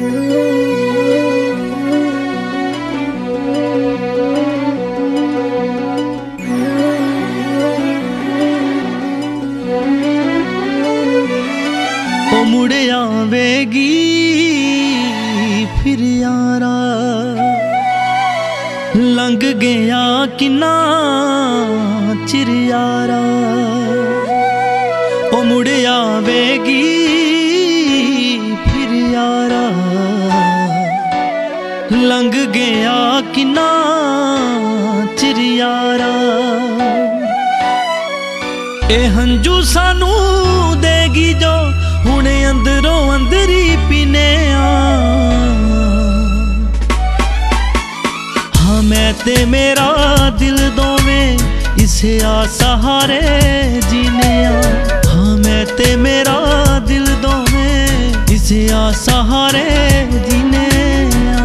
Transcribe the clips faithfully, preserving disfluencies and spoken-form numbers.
ओ मुड़ आवेगी फिर यारा, लंघ गया किन्ना चिर यारा। ओ मुड़ आवेगी फिर यारा, लंघ गया किन्ना चिर यारा। ए हंजू सानू देगी जो हुणे अंदरों अंदरी पीने आ। हाँ मैं ते मेरा दिल दोवें इसे आ सहारे जीने आ। हाँ मैं ते मेरा दिल दोवें इसे आ सहारे जीने आ।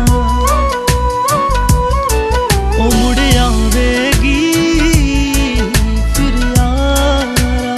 ओ मुड़ आवेगी फिर यारा।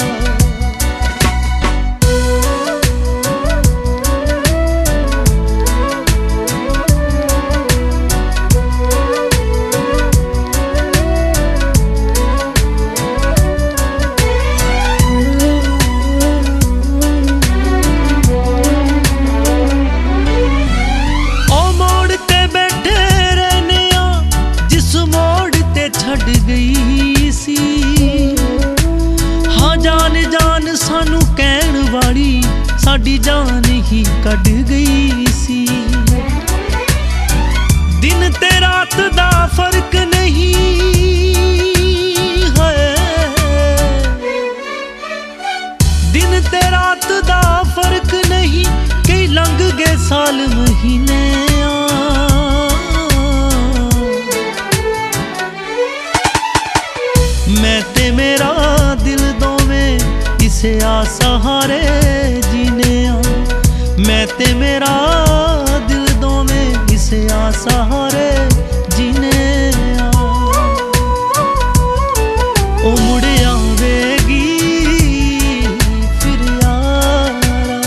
छड़ गई सी हाँ जान जान सानू कहण वाली साडी जान ही कढ़ गई सी। दिन ते रात दा फर्क नहीं है, दिन ते रात दा फर्क नहीं, कई लंघ गए साल महीने आ। मैं ते मेरा दिल दोवें इसे आ सहारे जीने आ। मैं ते मेरा दिल दोवें इसे आ सहारे जीने आ। ओ मुड़ आवेगी फिर यारा।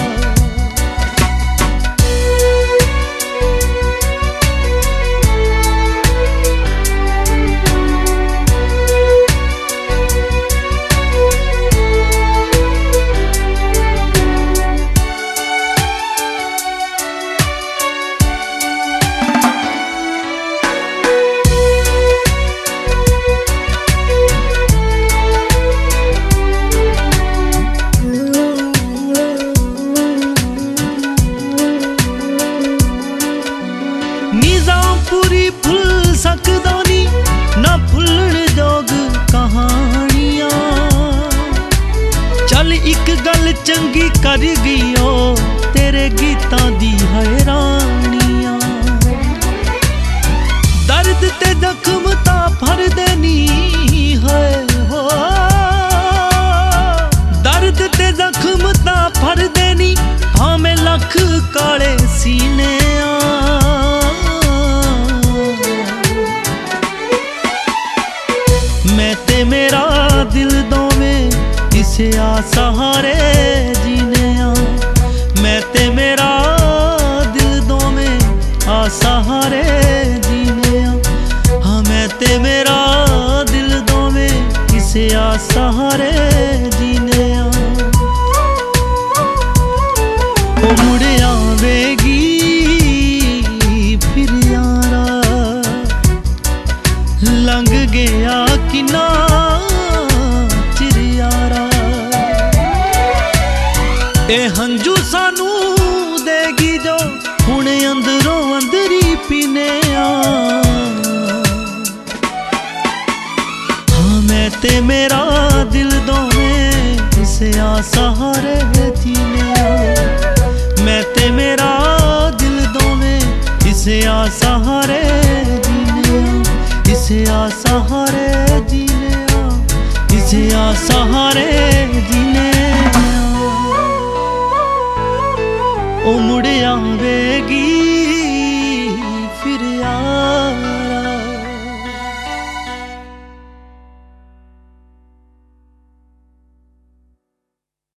पूरी भुल सकदा नी ना भुलण जोग कहानियां। चल एक गल चंगी कर गई ओ तेरे गीतां दी हैरानियां। दर्द ते जख्म ता भर देनी है हो, दर्द ते जख्म ता भर देनी भावें लख काले सीने आ। मैं ते मेरा दिल दोवें इसे आ सहारे जीने आ। मैं ते मेरा दिल दोवें आ सहारे जीने आ। हाँ मैं ते मेरा दिल दोवें इसे आ सहारे जीने आ। ओ मुड़ आवेगी फिर यारा, लंघ गया किन्ना चिर यारा। ए हंजू सानू देगी जो हुणे अंदरों अंदरी पीने आ। हाँ मैं ते मेरा दिल दोवें इसे आ सहारे जीने आ। मैं ते मेरा दिल दोवें इसे आ सहारे जीने आ। इसे आ सहारे जीने आ। इसे आ सहारे जीने आ। ओ मुड़ आवेगी